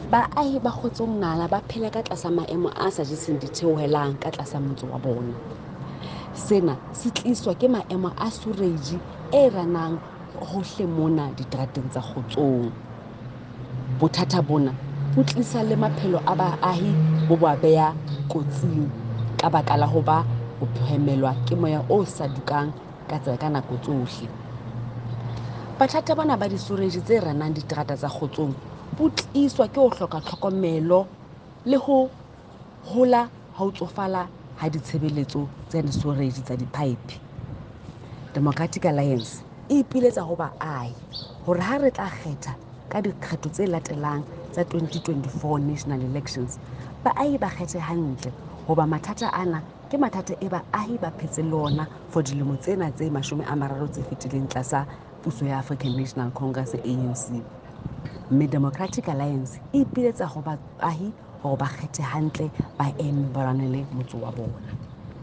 Baahi ba kgotsong nana ba phela ka tlasa maemo a sa jeseng ditheohelang ka tlasa motse wa bona. Sena se tliswa ke maemo a seweriji e ranang hohle mona diterateng tsa Kgotsong. Bothata bona bo tlisa le maphelo a baahi bo ba beha kotsing ka baka la ho ba ho phemelwa ke moya o sa dukang ka nako tsohle. Bothata bona ba diseweriji tse ranang diterata tsa Kgotsong bo tliswa ke ho hloka tlhokomelo le ho hola ha ho tsofala ha ditshebeletso tsa diseweriji tsa diphaephe. Democratic Alliance e ipiletsa ho baahi hore ha re tla kgetha ka dikgetho tse latelang tsa 2024 national elections, baahi ba kgethe hantle hoba mathata ana ke mathata e baahi ba phetseng le ona for dilemo tsena tse 30 tse fetileng tlasa puso ya African National Congress, ANC. Mme Democratic Alliance e ipiletsa ho baahi hore ba kgethe hantle ba eme ba lwanele motse wa bona.